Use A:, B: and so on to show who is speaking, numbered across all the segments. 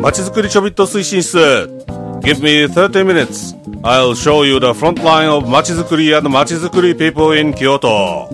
A: まちづくりちょびっと推進室 Give me 30 minutes I'll show you the front line of まちづくり and まちづくり people in Kyoto。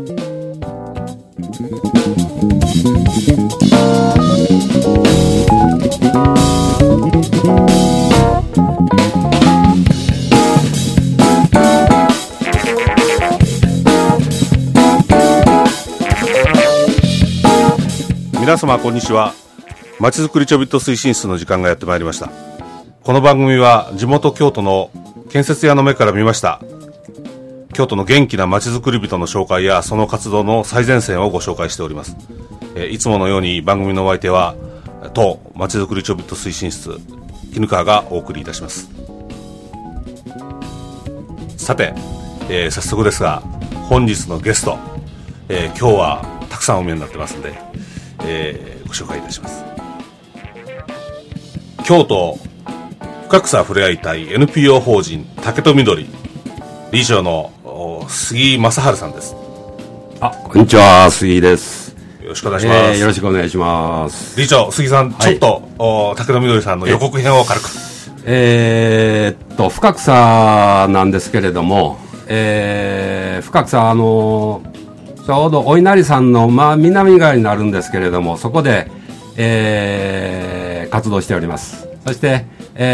A: 皆様こんにちは。まちづくりちょびっと推進室の時間がやってまいりました。この番組は地元京都の建設屋の目から見ました京都の元気なまちづくり人の紹介やその活動の最前線をご紹介しております。いつものように番組のお相手は当まちづくりちょびっと推進室絹川がお送りいたします。さて、早速ですが本日のゲスト、今日はたくさんお見えになってますので、ご紹介いたします。京都深草ふれあい隊 NPO 法人竹と緑理事長の杉正治さんです。
B: こんにちは、杉です。
A: よろしくお願いします。
B: よろしくお願いします。
A: 理事長杉さん、ちょっと竹と緑さんの予告編を軽く。
B: 深草なんですけれども、深草ちょうどお稲荷さんの南側になるんですけれども、そこで、活動しております。そして、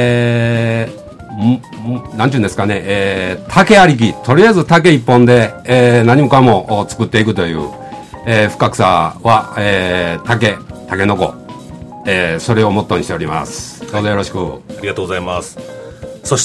B: なんていうんですかね、竹ありき、とりあえず竹一本で、何もかも作っていくという、深草は、竹の子、それをモットーにしております。どうぞよろしく。
A: ありがとうございます。そして、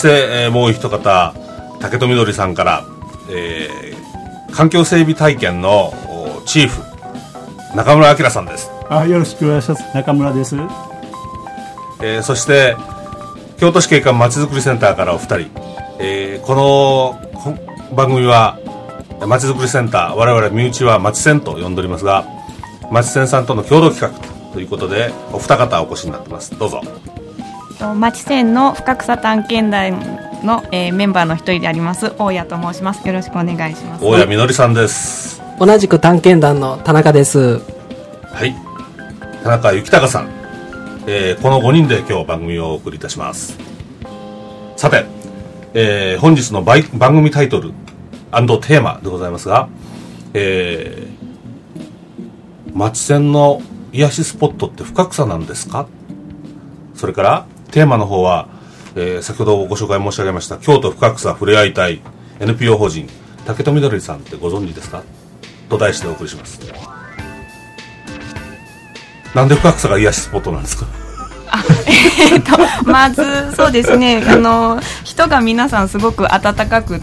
A: もう一方、竹と緑さんから、環境整備体験のチーフ中村明さんです。
C: よろしくお願いします。中村です。
A: そして京都市景観まちづくりセンターからお二人、この番組はまちづくりセンター、我々身内はまちセンと呼んでおりますが、まちセンさんとの共同企画ということでお二方お越しになってます。どうぞ。
D: まちセンの深草探検団の、メンバーの一人であります大谷と申します。よろしくお願いします。
A: 大谷みのりさんです。
E: 同じく探検団の田中です。
A: はい、田中幸隆さん、この5人で今日番組をお送りいたします。さて、本日の番組タイトル&テーマでございますが、まちセンの癒しスポットって深草なんですか。それからテーマの方は、先ほどご紹介申し上げました京都深草ふれあい隊 NPO 法人竹と緑さんってご存知ですかと題してお送りします。なんで深草が癒しスポットなんですか。
D: まずそうですね、人が皆さんすごく温かくって、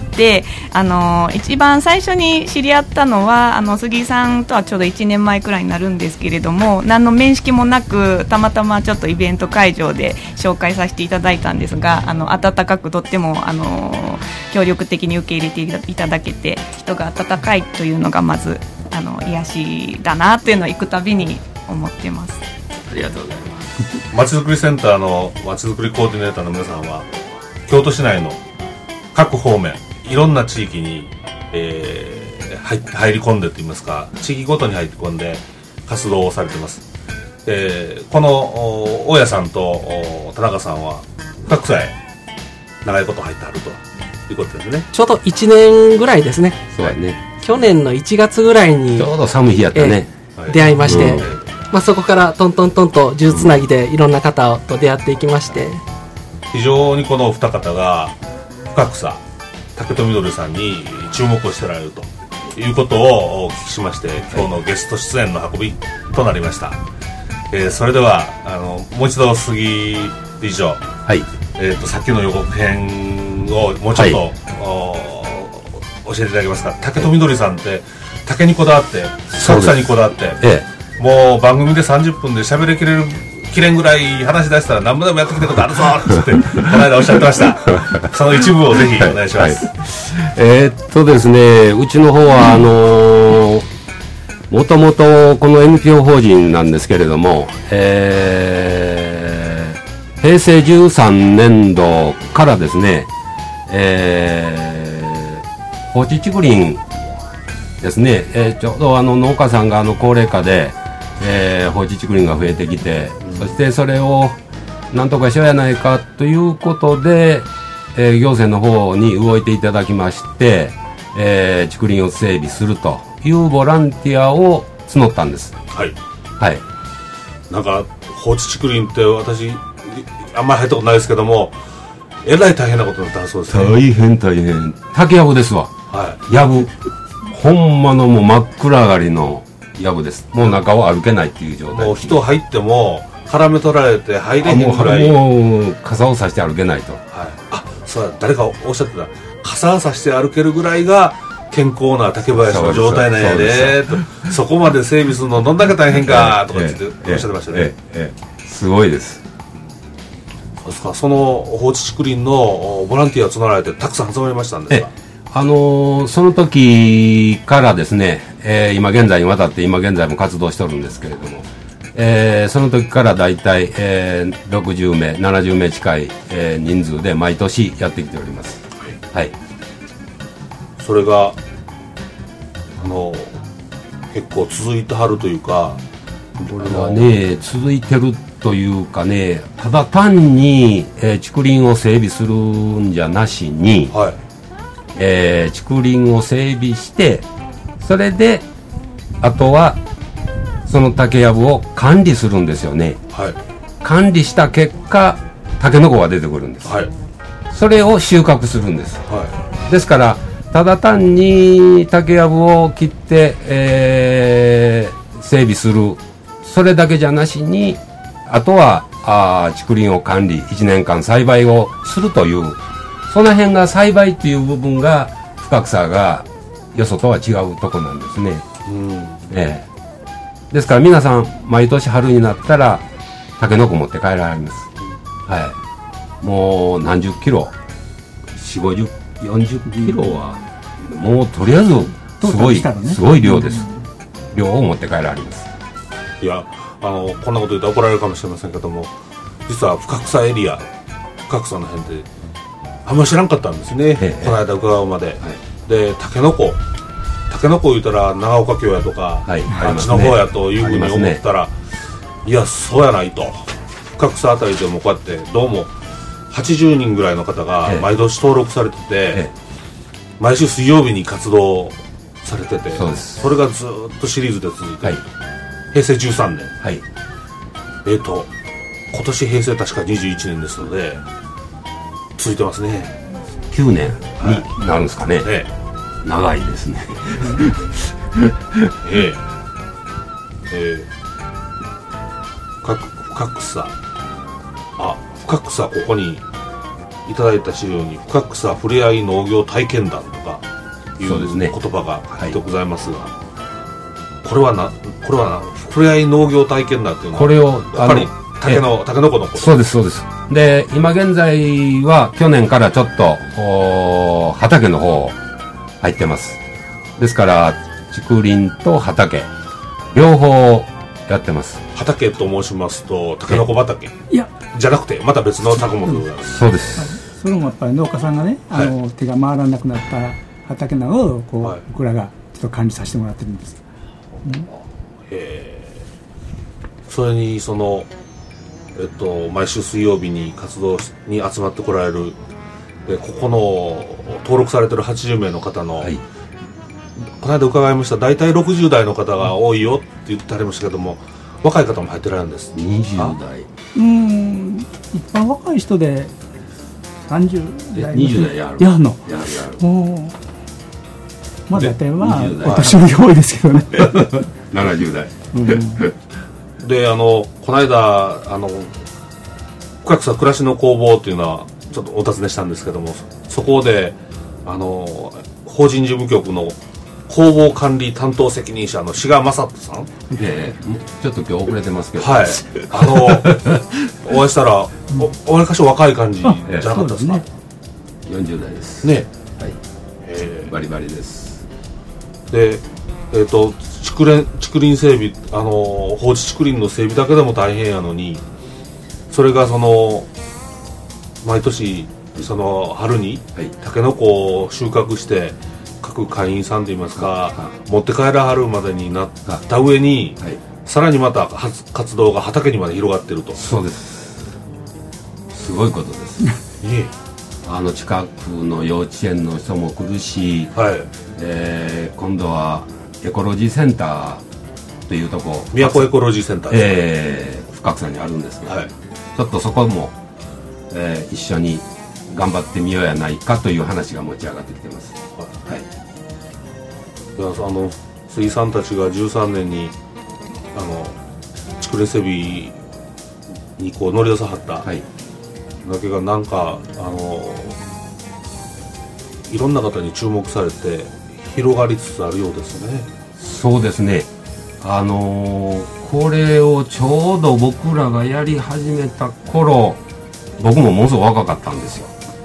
D: 一番最初に知り合ったのは杉さんとはちょうど1年前くらいになるんですけれども、何の面識もなくたまたまちょっとイベント会場で紹介させていただいたんですが、温かくとっても協力的に受け入れていただけて、人が温かいというのがまず癒しだなというのを行くたびに思ってます。
B: ありがとうございます。
A: まちづくりセンターのまちづくりコーディネーターの皆さんは京都市内の各方面いろんな地域に、入り込んでといいますか、地域ごとに入り込んで活動をされてます。この大谷さんと田中さんは深草へ長いこと入ってはるということですね。
E: ちょうど1年ぐらいですね。
B: そうやね。
E: 去年の1月ぐらいに
B: ちょうど寒い日やったね。
E: 出会いまして、そこからトントントンと数珠つなぎでいろんな方と出会っていきまして、
A: 非常にこの二方が深草竹と緑さんに注目をしてられるということをお聞きしまして、今日のゲスト出演の運びとなりました。それではもう一度杉理事長、
B: はい、
A: さっきの予告編をもうちょっと、教えていただけますか。竹と緑さんって竹にこだわって深草にこだわって、もう番組で30分で喋りきれんぐらい話し出したら何ぼでもやってきたことあるぞってこの間おっしゃってました。その一部をぜひお願いします。
B: ですね、うちの方はもともとこの NPO 法人なんですけれども、平成13年度からですね、放置竹林ですね、ちょうど農家さんが高齢化で、放置竹林が増えてきて、そしてそれを、 なんとかしようやないかということで、行政の方に動いていただきまして、竹林を整備するというボランティアを募ったんです。
A: はい。
B: はい。
A: なんか放置竹林って私あんまり入ったことないですけども、えらい大変なことになったらそうですね。
B: 大変大変。竹やぶですわ。
A: はい。
B: やぶ。ほんまのもう真っ暗がりのやぶです。もう中を歩けないっていう状態。
A: もう人入っても絡め取られて入れへんぐらい。
B: もう傘をさして歩けないと。
A: はい。あ、そうだ、誰かおっしゃってた。傘をさして歩けるぐらいが健康な竹林の状態なんやでと。そこまで整備するのどんだけ大変かとかっておっしゃってましたね。
B: すごいです。
A: そうですか。その放置竹林のボランティアを募られてたくさん集まりましたんですか。
B: その時からですね、今現在にわたって今現在も活動しておるんですけれども、その時からだいたい60名70名近い、人数で毎年やってきております。はい。
A: それが結構続いてはるというか、
B: これはね続いてるというかね、ただ単に、竹林を整備するんじゃなしに、
A: はい、
B: 竹林を整備して、それであとはその竹やぶを管理するんですよね。
A: はい、
B: 管理した結果タケノコが出てくるんです。
A: はい、
B: それを収穫するんです。
A: はい、
B: ですからただ単に竹やぶを切って、整備する、それだけじゃなしに、あとは竹林を管理1年間栽培をするという、その辺が栽培っていう部分が深草がよそとは違うとこなんですね。ですから皆さん毎年春になったらタケノコ持って帰られます。はい。もう何十キロ、40、50キロはもうとりあえずすごい、すごい量です。量を持って帰られます。
A: いや、こんなこと言うと怒られるかもしれませんけども、実は深草エリア、深草の辺であんまり知らんかったんですね、この間伺うまで。で、タケノコ言うたら長岡京やとか、あっちの方やというふうに思ったら、いやそうやないと。深草あたりでもこうやってどうも80人ぐらいの方が毎年登録されてて、毎週水曜日に活動されてて、 それがずっとシリーズで続いている、平成13年、今年平成確か21年ですので続いてますね。
B: 9年になるんですかね。長いですね。
A: 深草、ここにいただいた資料に深草ふれあい農業体験談とかいう言葉が入ってございますが、これはふれあい農業体験談っていうのは、これをやっぱりタケノコのこと。
B: そうです、そうです。で、今現在は去年からちょっと畑の方入ってます。ですから竹林と畑両方やってます。
A: 畑と申しますとタケノコ畑じゃなくてまた別の作物でございます。
B: そうです。
C: それもやっぱり農家さんがね、手が回らなくなった畑などを僕らがちょっと管理させてもらってるんです。
A: それに毎週水曜日に活動に集まってこられる、ここの登録されてる80名の方の、この間伺いました。大体60代の方が多いよって言ってありましたけども、若い方も入ってられるんです。
B: 20代。
C: 一般若い人で30代。
B: 20代やる。
C: やるの。やる。まあ大体お年寄りが多いですけどね。
B: 70代。
A: で、この間深草暮らしの工房っていうのはちょっとお尋ねしたんですけども、そこで法人事務局の工房管理担当責任者の志賀正人さん、
B: ちょっと今日遅れてますけど、
A: お会いしたらおわりかし若い感じじゃなかったですか。
B: 40代です
A: ね。
B: バリバリです。
A: で、竹林整備、放置竹林の整備だけでも大変やのに、それが毎年春にタケノコを収穫して各会員さんといいますか、持って帰らはるまでになった上に、さらにまた活動が畑にまで広がってると。
B: そうです。 ごいことです。近くの幼稚園の人も来るし、はい、今度はエコロジーセンターというとこ、
A: 都エコロジーセンターです、
B: 深草にあるんですけど、はい、ちょっとそこも、一緒に頑張ってみようやないかという話が持ち上がってきてます。はい、
A: いや杉さんたちが13年にチクレセビにこう乗り出さはった、はい、だけがなんかいろんな方に注目されて広がりつつあるようですね。
B: そうですね。これをちょうど僕らがやり始めた頃、僕もものすごく若かったんですよ。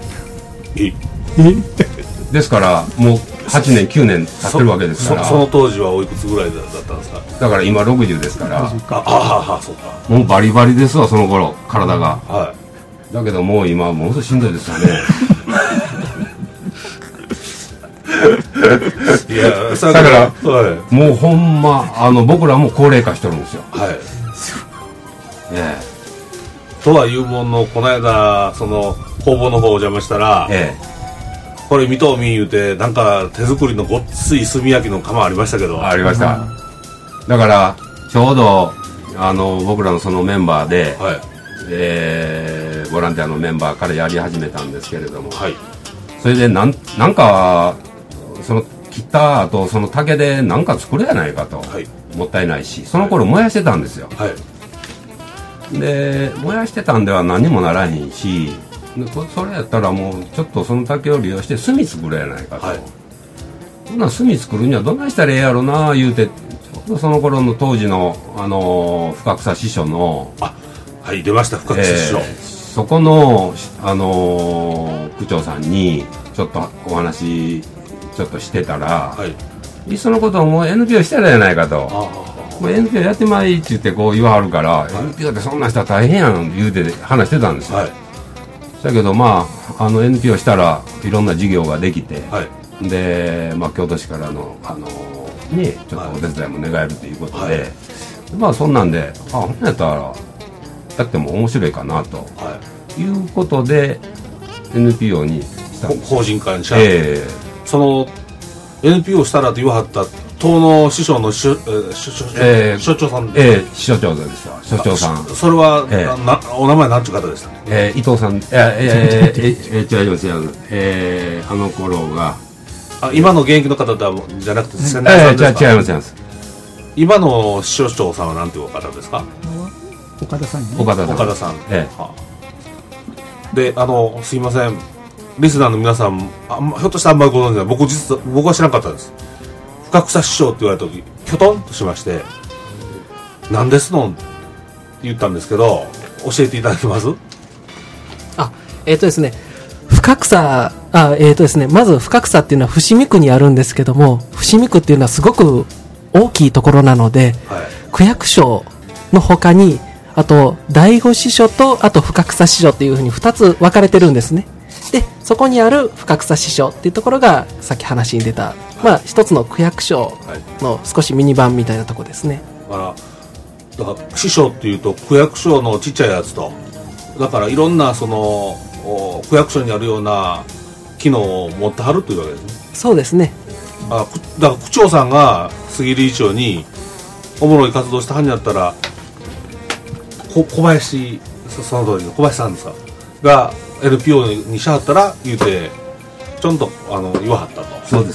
B: ですからもう8年9年経ってるわけですから。
A: その当時はおいくつぐらいだったんですか？
B: だから今60ですから。
A: そうか。
B: もうバリバリですわ、その頃体が、はい、だけどもう今ものすごいしんどいですよね。いやだから、はい、もうほんま僕らも高齢化してるんですよ。はい。
A: とはいうものの、この間その工房の方お邪魔したら、これ見とうみ言うて、なんか手作りのごっつい炭焼きの窯ありましたけど。
B: ありました。だからちょうど僕らのそのメンバーで、はい、ボランティアのメンバーからやり始めたんですけれども、はい、それでなんかその切った後その竹で何か作れやないかと、はい、もったいないし、その頃燃やしてたんですよ。はい、で燃やしてたんでは何もならへんし、それやったらもうちょっとその竹を利用して炭作れやないかと、はい、そんな炭作るにはどないしたらええやろな言うて、ちょうどその頃の当時の深草支所の、
A: はい、出ました深草支所、
B: そこの区長さんにちょっとお話ちょっとしてたら、はい、いっそのことをもう NPO したらやないかと、もう NPO やってまいって言ってこう言わはるから、はい、NPO ってそんな人は大変やん言うて話してたんですよ。はい、だけどNPO したらいろんな事業ができて、はい、で、京都市からのちょっとお手伝いも願えるということで、はい、そんなんでほんやったらやっても面白いかなと、はい、いうことで NPO にしたんです。
A: 法人化にした、その NPO したらと言わはった党の師匠の所長さん
B: で、所長ですわ、所長さん。
A: それは、お名前何ていう方でしたっけ？
B: 伊藤さん。違います。あの頃が
A: 今の現役の方じゃなくて先代さんですか？
B: 違います。
A: 今の所長さんは何ていう方ですか？
C: 岡田さん、ね、
A: 岡田さん、ですいません、リスナーの皆さんひょっとしたらあんまりご存じない、僕は知らなかったです。深草師匠って言われた時きょとんとしまして、何ですのって言ったんですけど、教えていただけます？
E: ですね、深草ですね、まず深草っていうのは伏見区にあるんですけども、伏見区っていうのはすごく大きいところなので、はい、区役所の他にあと第五支所とあと深草支所っていうふうに2つ分かれてるんですね。でそこにある深草支所っていうところがさっき話に出た、一つの区役所の少しミニ版みたいなところですね。
A: だから支所っていうと区役所のちっちゃいやつと、だからいろんなその区役所にあるような機能を持ってはるというわけですね。
E: そうですね。
A: だから区長さんが杉理事長におもろい活動したはんやったら、小林、その通りの小林さんですかが NPO にしはったら言うてちょんと言わはったと。
B: そうです。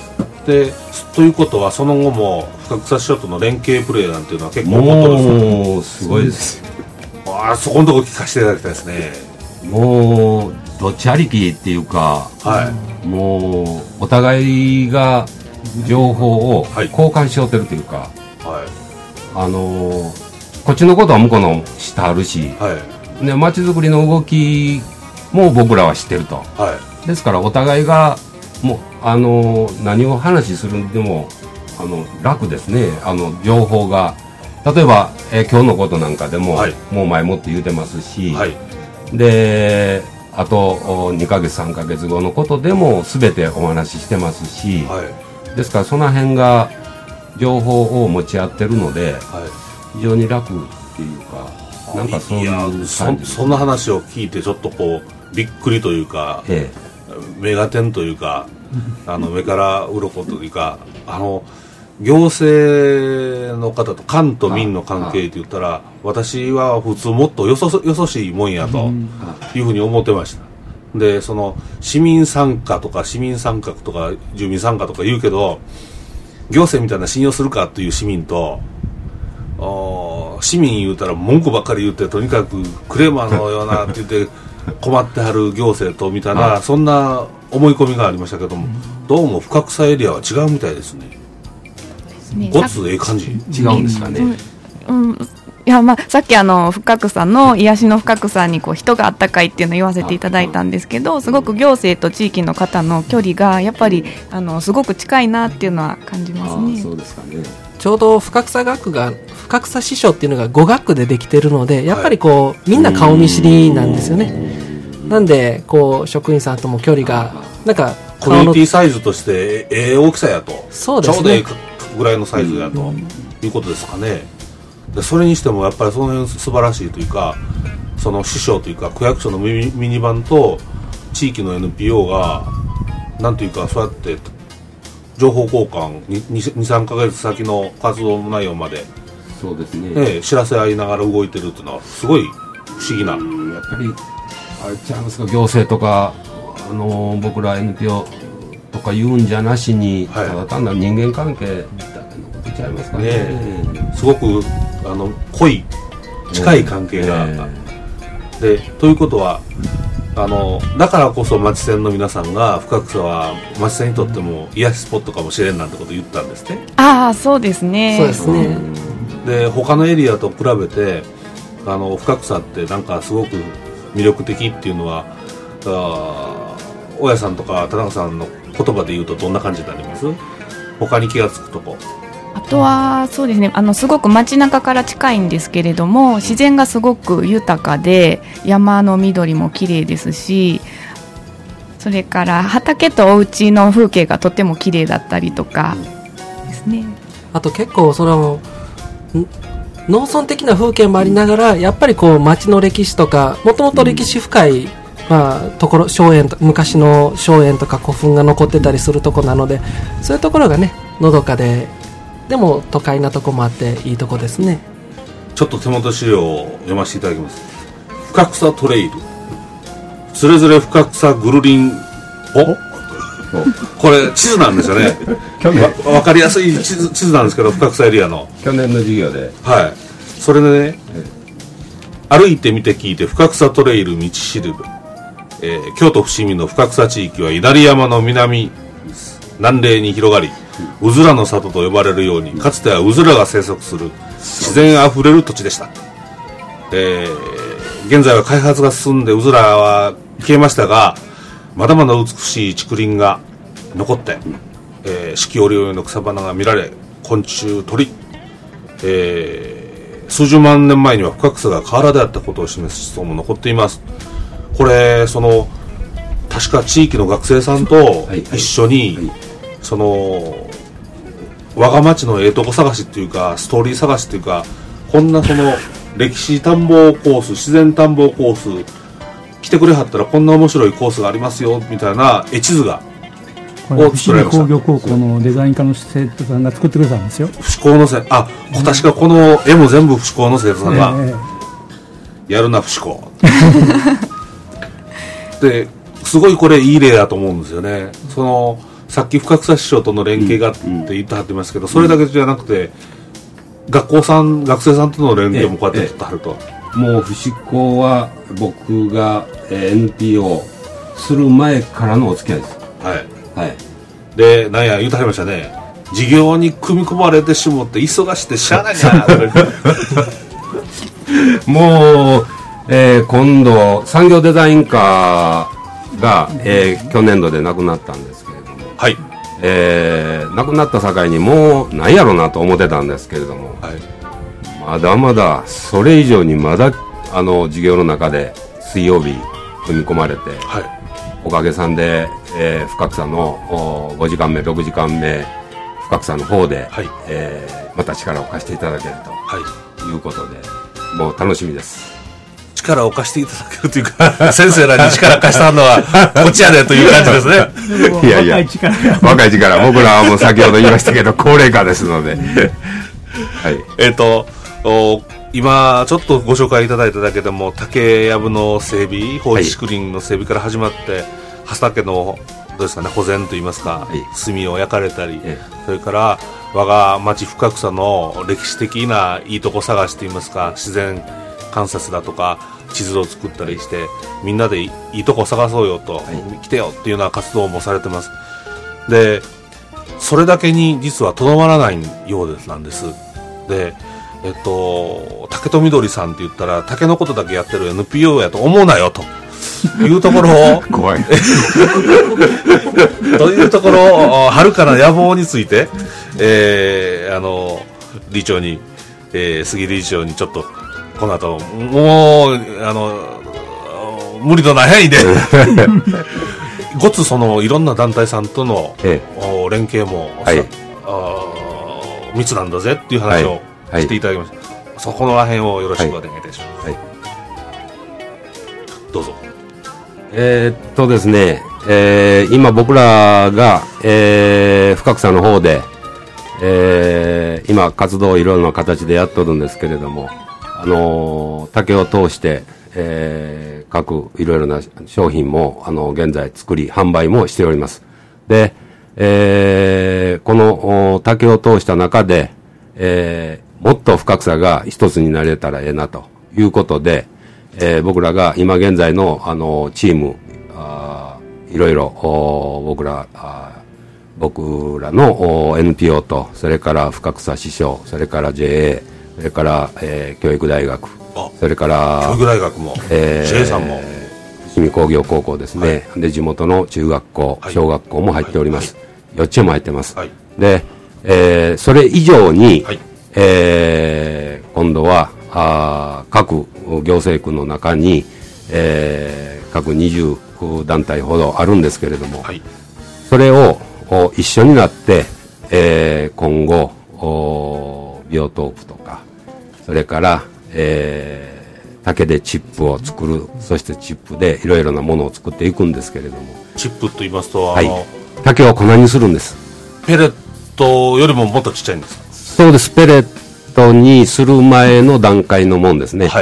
A: でということはその後も深草支所との連携プレーなんていうのは結構持ってるんです
B: か？もうすごいです。
A: そこのところ聞かせていただきたいですね。
B: もうどっちありきっていうか、はい、もうお互いが情報を交換しようてるというか、はい、こっちのことは向こうの知ってはるし、はい、で街づくりの動きも僕らは知ってると、はい、ですからお互いがもう何を話するんでも楽ですね。情報が例えば、今日のことなんかでも、はい、もう前もって言うてますし、はい、であと2ヶ月3ヶ月後のことでも全てお話ししてますし、はい、ですからその辺が情報を持ち合ってるので、はい、非常に楽っていうか、 なんかそういう感じ。
A: そんな話を聞いてちょっとこうびっくりというか、目が点というか目から鱗というか行政の方と官と民の関係って言ったら私は普通もっとよそしいもんやというふうに思ってました。でその市民参加とか市民参画とか住民参加とか言うけど行政みたいな信用するかっていう市民と市民言うたら文句ばっかり言ってとにかくクレーマーのようなって言って困ってはる行政とみたいなそんな思い込みがありましたけども、どうも深草エリアは違うみたいですね。ごつええ感じ
B: 違うんですかね。
D: いやさっき深草の癒しの深草に人があったかいっていうのを言わせていただいたんですけど、すごく行政と地域の方の距離がやっぱりすごく近いなっていうのは感じますね。
B: そうですかね。
E: ちょうど深草学が深草支所っていうのが5学区でできてるので、やっぱりみんな顔見知りなんですよね。なんで職員さんとも距離がなんか
A: コミュニティサイズとして大きさやと、
E: そうですね、
A: ちょうどええぐらいのサイズやということですかね。でそれにしてもやっぱりその辺素晴らしいというか、その市省というか区役所のミニバンと地域の NPO がなんというかそうやって情報交換 2,3 ヶ月先の活動内容まで
B: そうですね、
A: 知らせ合いながら動いてるっていうのはすごい不思議な。
B: やっぱりあれちゃいますか、行政とか僕ら NPO とか言うんじゃなしに、ただ単なる人間関係だけのことちゃいますかね。
A: すごく濃い近い関係が、でということはだからこそ町線の皆さんが深草は町線にとっても癒しスポットかもしれんなんてことを言ったんですね。
D: ああそうですね。
E: そうですね。
A: で他のエリアと比べて深草ってなんかすごく魅力的っていうのは大家さんとか田中さんの言葉で言うとどんな感じになります？他に気がつくとこ。
D: あとはそうですね、すごく街中から近いんですけれども、自然がすごく豊かで山の緑も綺麗ですし、それから畑とお家の風景がとても綺麗だったりとかですね。
E: あと結構農村的な風景もありながら、やっぱり町の歴史とかもともと歴史深い、ところ荘園と昔の荘園とか古墳が残ってたりするとこなので、そういうところがねのどかでも都会なとこもあっていいとこですね。
A: ちょっと手元資料を読ませていただきます。深草トレイルそれぞれ深草ぐるりんこれ地図なんですよね。分かりやすい地図なんですけど、深草エリアの
B: 去年の授業で、
A: それでね、歩いてみて聞いて深草トレイル道しるべ、京都伏見の深草地域は稲荷山の南嶺に広がり、うずらの里と呼ばれるようにかつてはうずらが生息する自然あふれる土地でした。現在は開発が進んでうずらは消えましたが、まだまだ美しい竹林が残って、四季折々の草花が見られ、昆虫鳥、数十万年前には深草が河原であったことを示す思想も残っています。これ確か地域の学生さんと一緒に、我が町のええとこ探しっていうかストーリー探しっていうか、こんな歴史探訪コース、自然探訪コース来てくれはったらこんな面白いコースがありますよみたいな絵地図がを作られました。
C: 工業高校のデザイン科の生徒さんが作ってくれたんですよ。
A: 伏高の確かこの絵も全部伏高の生徒さんが、やるな伏高ですごいこれいい例だと思うんですよね。さっき深草支所との連携がって言ってはってますけど、それだけじゃなくて学生さんとの連携もこうやって取ってはると。
B: もう伏高は僕が NPO する前からのお付き合いです。
A: でなんや言うてはりましたね。事業に組み込まれてしもって忙しくてしゃあないな
B: もう、今度産業デザイン科が、去年度で亡くなったんですけれども、亡くなった境にもうないやろなと思ってたんですけれども、まだまだそれ以上にまだ授業の中で水曜日組み込まれて、おかげさんで、深草の5時間目6時間目深草の方で、また力を貸していただけるということで、 もう楽しみです。
A: 力を貸していただけるというか先生らに力貸したのはこっちやでという感じですね。
B: いやいや、若い力、僕らはもう先ほど言いましたけど高齢化ですのではい、
A: 今ちょっとご紹介いただいただけでも竹やぶの整備、放置竹林の整備から始まって、畑のどうですかね、保全といいますか、炭を焼かれたり、それから我が町深草の歴史的ないいとこ探しといいますか、自然観察だとか地図を作ったりしてみんなでいいとこ探そうよと、来てよっていうような活動もされてます。でそれだけに実はとどまらないようなんです。で竹とみどりさんって言ったら竹のことだけやってる NPO やと思うなよというところを
B: 怖い
A: というところを遥かな野望について、理事長に、杉理事長にちょっとこの後もう無理のない範囲でごつそのいろんな団体さんとの、連携も、密なんだぜっていう話をしていただきました、そこのら辺をよろしくお願いいたします、どうぞ。
B: ですね、今僕らが、深草の方で、今活動をいろいろな形でやっとるんですけれども、竹を通して、各いろいろな商品も現在作り販売もしております。で、この竹を通した中で、もっと深草が一つになれたらええなということで、僕らが今現在のチームいろいろ僕らの NPO と、それから深草支所、それから JA、 それから、教育大学、それから
A: 教育大学も、JA さんも
B: 伏見工業高校ですね、で地元の中学校、小学校も入っております、幼稚園も入ってます、で、それ以上に、今度は各行政区の中に、各20団体ほどあるんですけれども、それを一緒になって、今後ビオトープとか、それから、竹でチップを作る、そしてチップでいろいろなものを作っていくんですけれども、
A: チップと言いますと
B: 竹を粉にするんです。
A: ペレットよりももっとちっちゃいんですか？
B: そうです。ペレットにする前の段階のもんですね。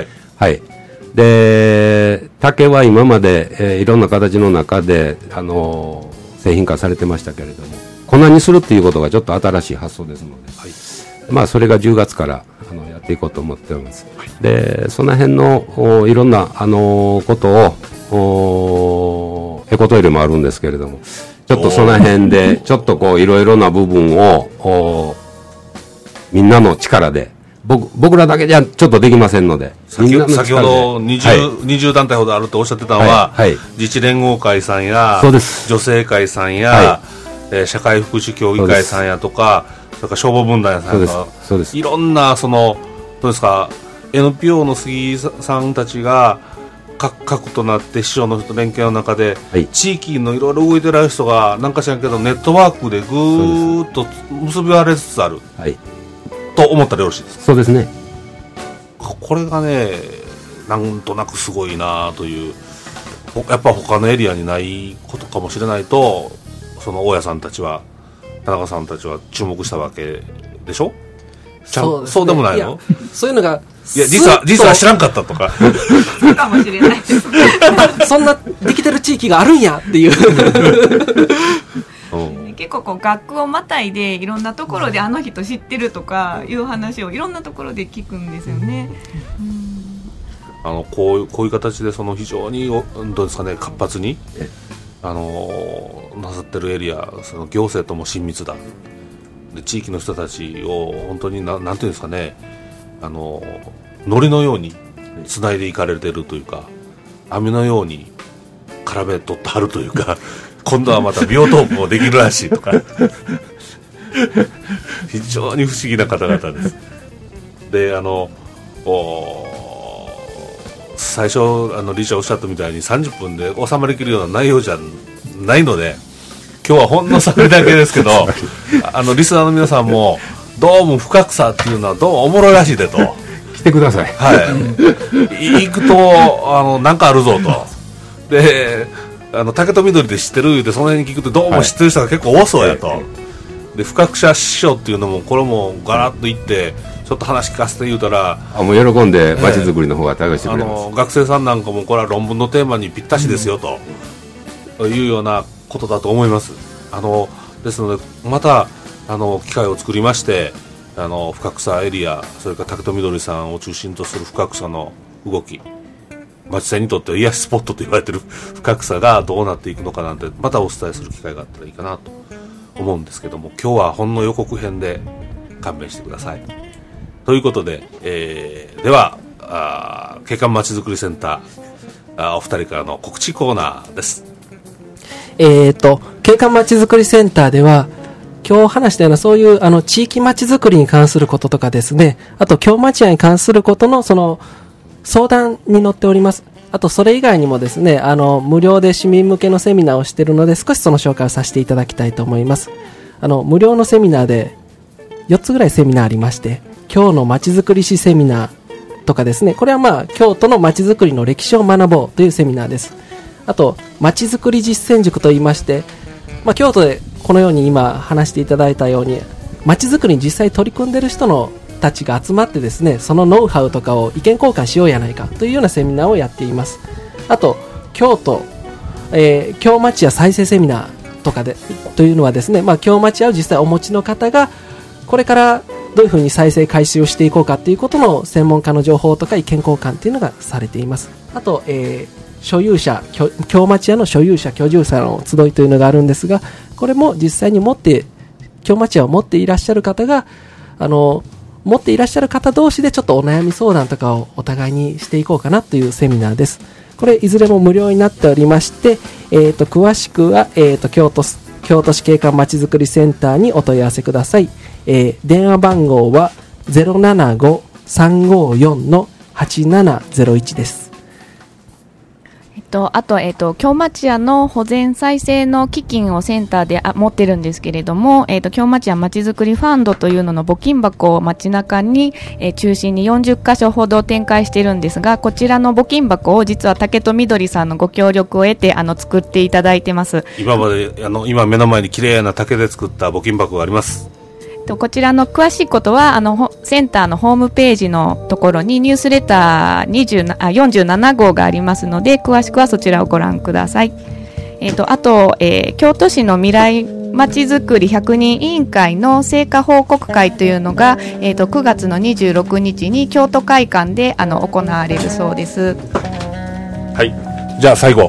B: で、竹は今まで、いろんな形の中で、製品化されてましたけれども、粉にするっていうことがちょっと新しい発想ですので、まあそれが10月からやっていこうと思っております。で、その辺のいろんなことをエコトイレもあるんですけれども、ちょっとその辺でちょっとこういろいろな部分をみんなの力で、僕らだけじゃちょっとできませんので、
A: 先ほど20団体ほどあるとおっしゃってたのは、自治連合会さんや女性会さんや、社会福祉協議会さんやとか、それから消防分団さんやとか、いろんなどうですか、 NPO の杉さんたちが核となって市長の人と連携の中で、地域のいろいろ動いてる人がなんか知らんけどネットワークでぐーっと結び割れつつある、と思ったらよろしいですか？
B: そうですね。
A: これがね、なんとなくすごいなという、やっぱ他のエリアにないことかもしれないと、その大家さんたちは、田中さんたちは注目したわけでしょ？そうでもないの？
E: そういうのが、
A: いや実は知らんかったとか
D: そうかもしれないです
E: そんなできてる地域があるんやっていう
D: 結構こう学区をまたいでいろんなところであの人知ってるとかいう話をいろんなところで聞くんですよね。
A: こういう形で非常にどうですかね、活発になさってるエリア、その行政とも親密だで、地域の人たちを本当になんていうんですかね、ノリのようにつないでいかれてるというか、網のように絡め取ってはるというか今度はまたビオトープもできるらしいとか非常に不思議な方々です。で最初理事長おっしゃったみたいに30分で収まりきるような内容じゃないので、今日はほんのそれだけですけどリスナーの皆さんもどうも深草っていうのはどうもおもろいらしいでと
B: てください。
A: 行くとなんかあるぞと。で竹と緑で知ってる言うてその辺に聞くとどうも知ってる人が結構多そうやと。で深草師匠っていうのもこれもガラッと行ってちょっと話聞かせて言うたら
B: もう喜んで街づくりの方が対応してくれます。
A: 学生さんなんかもこれは論文のテーマにぴったしですよというようなことだと思います。ですのでまた機会を作りまして深草エリアそれから竹と緑さんを中心とする深草の動き町線にとっては癒しスポットと言われている深草がどうなっていくのかなんてまたお伝えする機会があったらいいかなと思うんですけども今日はほんの予告編で勘弁してくださいということで、では景観まちづくりセンターお二人からの告知コーナーです。
E: 景観まちづくりセンターでは今日話したようなそういう地域まちづくりに関することとかですね、あと京町屋に関することのその相談に乗っております。あとそれ以外にもですね無料で市民向けのセミナーをしているので少しその紹介をさせていただきたいと思います。無料のセミナーで4つぐらいセミナーありまして、今日のまちづくり史セミナーとかですね、これは京都のまちづくりの歴史を学ぼうというセミナーです。あとまちづくり実践塾といいまして、京都でこのように今話していただいたようにまちづくりに実際取り組んでいる人のたちが集まってですね、そのノウハウとかを意見交換しようやないかというようなセミナーをやっています。あと京都、京町屋再生セミナーとかでというのはですね、京町屋を実際お持ちの方がこれからどういうふうに再生回収をしていこうかということの専門家の情報とか意見交換というのがされています。あと、所有者京町屋の所有者居住者の集いというのがあるんですが、これも実際に京町屋を持っていらっしゃる方が持っていらっしゃる方同士でちょっとお悩み相談とかをお互いにしていこうかなというセミナーです。これいずれも無料になっておりまして、詳しくは、京都市景観まちづくりセンターにお問い合わせください。電話番号は 075-354-8701 です。
D: あと、京町屋の保全再生の基金をセンターで持ってるんですけれども、京町屋まちづくりファンドというのの募金箱を街中に、中心に40カ所ほど展開しているんですが、こちらの募金箱を実は竹と緑さんのご協力を得て作っていただいてます。
A: 今まで今目の前に綺麗な竹で作った募金箱があります。
D: こちらの詳しいことはセンターのホームページのところにニュースレター47号がありますので、詳しくはそちらをご覧ください。あと、京都市の未来まちづくり100人委員会の成果報告会というのが、9月の26日に京都会館で行われるそうです。
A: はい、じゃあ最後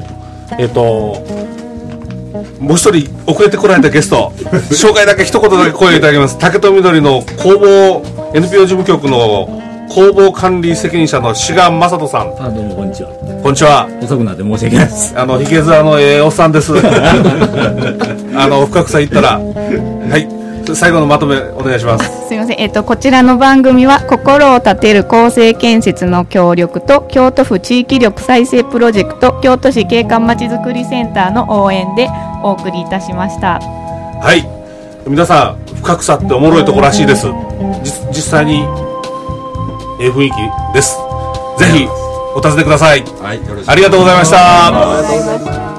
A: もう一人遅れてこられたゲスト紹介だけ一言だけ声をいただきます。竹と緑の工房 NPO 事務局の工房管理責任者の志賀正人さん。
F: どうもこんにちは。
A: こんにちは。
F: 遅くなって申し訳ないです。
A: ひげ面のおっさんです深草行ったらはい最後のまとめお願いします。
D: すみません、こちらの番組は心を立てる公正建設の協力と京都府地域力再生プロジェクト京都市景観まちづくりセンターの応援でお送りいたしました。
A: はい、皆さん深草っておもろいところらしいです。実際に雰囲気です。ぜひお尋ねください。はい、ありがとうございました。